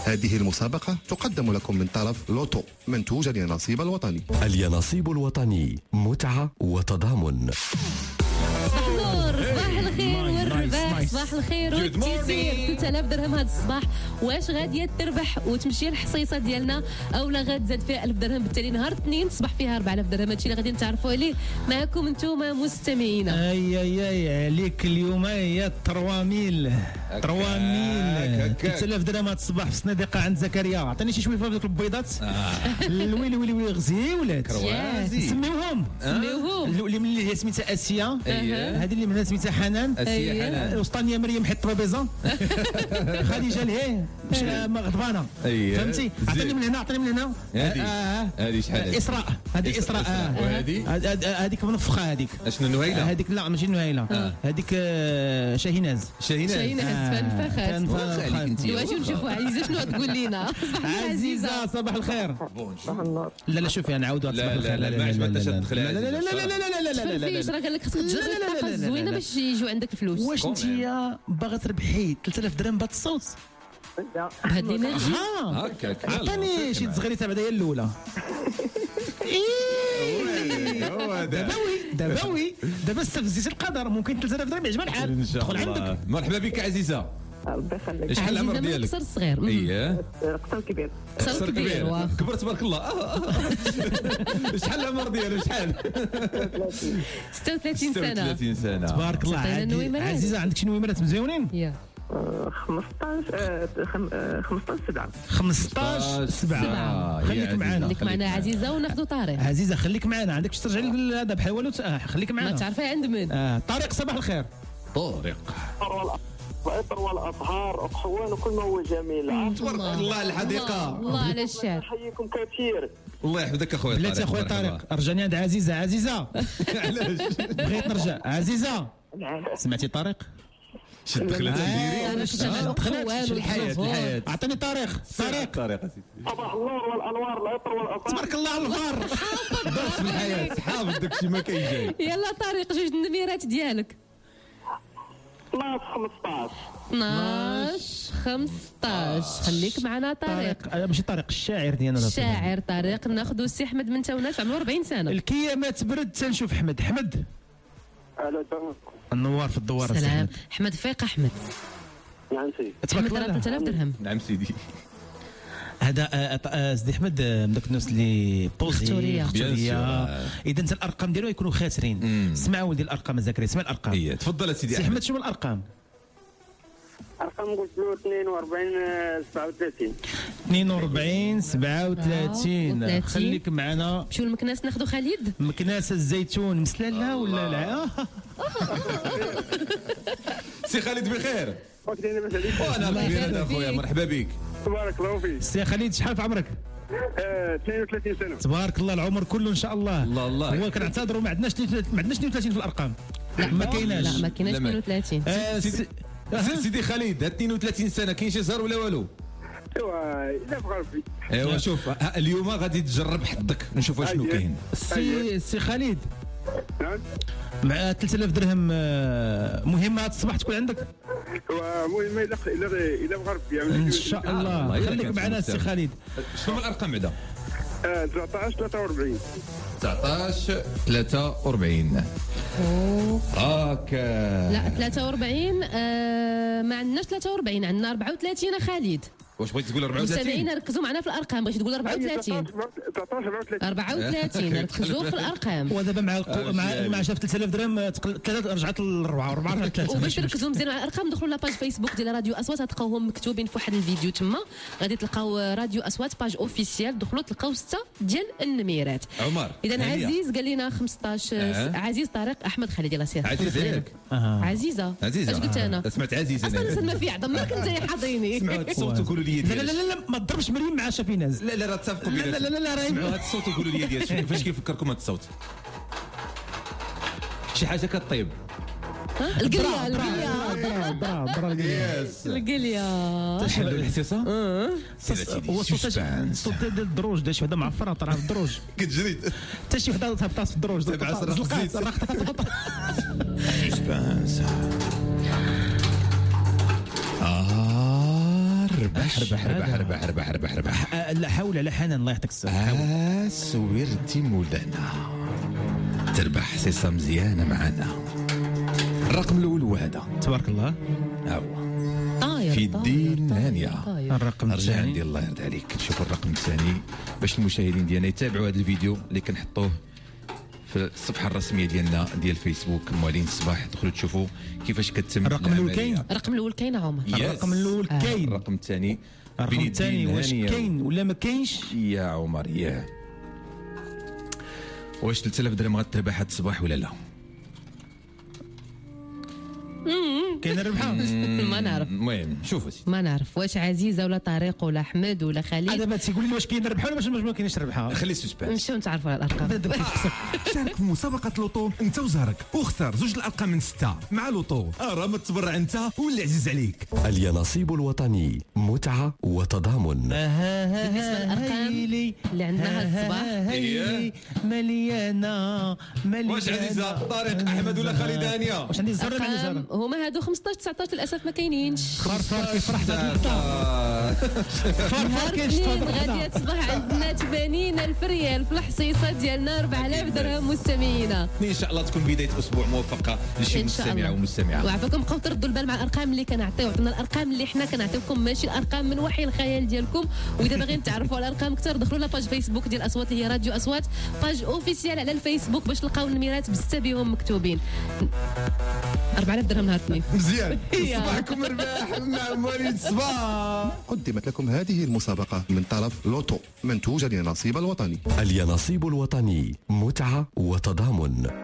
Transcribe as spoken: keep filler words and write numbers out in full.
هذه المسابقة تقدم لكم من طرف لوتو منتوج اليانصيب الوطني. اليانصيب الوطني، متعة وتضامن. صباح النور، صباح الخير والرباح، صباح الخير والتيسير. ثلاثة آلاف درهم هذا الصباح. واش غاديه تربح وتمشي الحصيصه ديالنا اولا غتزاد فيها ألف درهم؟ بالتالي نهار الاثنين تصبح فيها أربعة آلاف درهم. هادشي اللي غادي نتعرفوا عليه معكم انتوما مستمعينا. اي اي اي عليك اليوم هي ثلاثة آلاف ثلاثة آلاف ثلاثة آلاف درهم هذا الصباح في الصناديقه عند زكريا. عطيني شي شويه في هذوك البيضات. الويلي ويلي ويلي غزيولات نسميوهم سميوهم اللي من اللي سميتها اسيا، هذه اللي من سميتها حنان، الوسطانيه مريم حيت الطرابيزه، خديجه الهي مش غضبانه، فهمتي؟ عطيني من هنا، عطيني من هنا. هذه شحال؟ اسراء، هذه اسراء. وهذه هذيك منفخه، هذيك اشنو نويله؟ هذيك لا ماشي نويله، هذيك شاهيناز. شاهيناز شاهيناز فنفخات. واخا عليك انت. واش نشوفوا عزيزه شنو تقول لنا؟ عزيزه صباح الخير. صباح النور. لا لا شوفي نعاودوا لا لا لا ما عجبتش تدخل. لا لا لا لا لا لا لا لا فيش راه قال لك خصك تجرب الطاقه الزوينه باش يجوا عندك الفلوس. واش انت باغا تربحي ثلاثة آلاف درهم بهذا الصوت بهاد الانرجي؟ هكاك عطاني شي تزغريته بعدا هي الاولى. داباوي داباوي دابا استفزيت القدر، ممكن ثلاثة آلاف درهم يعجبها الحال. دخل عندك. مرحبا بك عزيزه. ربي يخليك. شحال العمر ديالك؟ قصر صغير. اييه قصر كبير. قصر كبير واخا كبر تبارك الله. شحال العمر ديالك؟ شحال؟ ستة وثلاثين سنه. ستة وثلاثين سنه تبارك الله. عزيزه عندك شي نويمرات مزيونين؟ يا خمسطاش خمسطاش سبعة خمسطاش سبعة. خليك معنا، خليك معنا عزيزه وناخذوا طارق. عزيزه خليك معنا، عندك شي ترجع لي هذا بحال والو. خليك معنا. ما تعرفها عند من؟ اه طارق صباح الخير. طارق العطر والازهار اقحوان وكل ما هو جميل. تبارك الله الحديقه. الله على الشعر. نحييكم كثير. الله يحفظك اخويا طارق. بلاتي اخويا طارق رجعني عند عزيزه. عزيزه علاش بغيت نرجع. عزيزه سمعتي طارق؟ شد دخلت نديري. انا دخلت الحياه الحياه. عطيني طارق. طارق طارق صباح النور والانوار العطر والازهار. تبارك الله على الفار. درس في الحياه حافظ داكشي ما كاين جاي. يلا طارق جوج النميرات ديالك. اثناش خمسطاش اثناش خمسطاش. خليك معنا طارق. طارق ماشي طارق، الشاعر ديالنا. الشاعر طارق. ناخذوا السي احمد من تونس عمره أربعين سنه. الكيامه تبرد تنشوف حمد. حمد على تمام. النوار في الدوار. سلام احمد. فيق احمد. نعم سيدي. تبارك احمد الله. ثلاثة آلاف درهم. نعم سيدي. هذا سيدي احمد من داك الناس اللي بوزي اختوريه. اذا انت الارقام ديالو يكونوا خاسرين. اسمع ولدي الارقام زكريا، اسمع الارقام. ايه تفضل سيدي سي احمد. شنو الارقام؟ ارقام قلت له اثنين وأربعين سبعة وثلاثين. اثنين وأربعين سبعة وثلاثين. خليك معنا. مشيو المكناس ناخذوا خالد. مكناس الزيتون مسلاله ولا لا؟ سي خالد بخير. وانا وانا بخير اخويا. مرحبا بك. تبارك الله فيك. سي خالد شحال في عمرك؟ اثنين وثلاثين سنه. تبارك الله العمر كله ان شاء الله. الله الله. هو كنعتذروا ما عندناش ما عندناش اثنين وثلاثين في الارقام. ما كايناش. لا ما كايناش اثنين وثلاثين. سيدي خالد اثنين وثلاثين سنه كاين شي زهر ولا والو؟ ايوا الا بغى ربي. ايوا شوف اليوم غادي تجرب حظك نشوف شنو كاين. سي سي خالد. نعم. مع ثلاثة آلاف درهم مهمه هذا الصباح تكون عندك. مهمه الا الا الا بغى ربي. ان شاء الله. خليك معنا السي خالد. شنو هما الارقام بعدا؟ تسعطاش ثلاثة وأربعين. تسعطاش ثلاثة وأربعين. هاكا. لا ثلاثة وأربعين. آه ما عندناش ثلاثة وأربعين، عندنا أربعة وثلاثين خالد. واش بغيتي تقول أربعة وثلاثين؟ المستمعين ركزوا معنا في الارقام. بغيتي تقول أربعة وثلاثين. أربعة وثلاثين. ركزوا في الارقام. ودابا مع مع مع شاف ثلاثة آلاف درهم ثلاثه رجعت للربعه وربعه رجعت ثلاثه. وباش تركزوا مزيان على الارقام دخلوا لاباج فيسبوك ديال راديو اصوات، غتلقاوهم مكتوبين في واحد الفيديو تما. غادي تلقاو راديو اصوات باج اوفيسيال. دخلوا تلقاو سته ديال النميرات. عمر اذا عزيز قال لنا خمسطاش. أه. عزيز طارق احمد خالد. يلا سير. عزيز ياك. أه. عزيزه. عزيزه. اش قلت انا؟ سمعت عزيزه. اصلا ما في عظم. مالك انت حاضيني. سمعوا هذا الصوت وقولوا لي لا لا لا لا ما تضربش مريم مع شافيناز. لا لا راه تفقوا بينا. لا لا لا لا سمعوا هذا الصوت وقولوا لي ديال فاش كيفكركم هذا الصوت. شي حاجه كطيب. القليه القليه ضرا ضرا يس القليه. تشحال الحساسه؟ اه هو الصوت الصوت ديال الدروج. دا شي وحده معفره طرا في الدروج. كتجري حتى شي وحده تهبطات في الدروج. زلقات زلقات. سسبانس. آه ربح ربح ربح ربح ربح ربح ربح آه، لا حول ولا حنان، الله يعطيك الصحة. آه سويرتي مولانا تربح حصيصة مزيانة معنا. الرقم الأول هو هذا، تبارك الله. ها هو طاير في الدين طاير، هانية. طاير. الرقم رجع الثاني عندي الله يرضى عليك. نشوفوا الرقم الثاني باش المشاهدين ديالنا يتابعوا هذا الفيديو اللي كنحطوه في الصفحه الرسميه ديالنا ديال فيسبوك موالين الصباح. دخلوا تشوفوا كيفاش كتتم الرقم الأول العملية. كاين؟ الرقم الاول كاين عمر. الرقم الأول آه. كاين. الرقم الثاني الرقم بين الثاني الدين واش هانية. كاين ولا ما كاينش؟ يا عمر ياه واش ثلاثة آلاف درهم غتربح هذا الصباح ولا لا؟ كاين الربحة؟ ما نعرف المهم شوفوا سيدي ما نعرف واش عزيزه ولا طارق ولا احمد ولا خالد. دابا تيقول لي واش كاين الربحة ولا واش ما كاينش الربحة؟ خلي السسبانس. نمشيو نتعرفوا على الارقام. شارك في مسابقة لوطو انت وزهرك واختار زوج الارقام من ستة مع لوطو. راه ما تبرع انت واللي عزيز عليك. اليانصيب الوطني، متعة وتضامن. بالنسبه للارقام اللي عندنا هذا الصباح هي مليانة مليانة. واش عزيزة طارق أحمد ولا خالد هانية؟ واش عندي الزهرة ولا عندي الارقام الزهرة؟ هما هادو خمسطاش تسعطاش للاسف ما كاينينش. فرفر كيفرح في هذا النقطة. فرفر نهار كاين الاثنين شطر غادي تصبح عندنا ثمانين ألف ريال في الحصيصه ديالنا، أربعة آلاف درهم مستمعينا. ان شاء الله تكون بدايه اسبوع موفقه لشي إن شاء مستمع الله. ومستمعه. وعافاكم بقاو تردوا البال مع الارقام اللي كنعطيو، عطينا الارقام اللي حنا كنعطيوكم ماشي الارقام من وحي الخيال ديالكم. واذا باغيين تعرفوا على الارقام اكثر دخلوا لاباج فيسبوك ديال اصوات اللي هي راديو اصوات، باج اوفيسيال على الفيسبوك باش تلقاو النميرات بسته بهم مكتوبين. أربعة آلاف درهم نهار الاثنين. مزيان صباحكم رباح مع مواليد الصباح. قدمت لكم هذه المسابقة من طرف لوتو منتوج اليانصيب الوطني. اليانصيب الوطني، متعة وتضامن.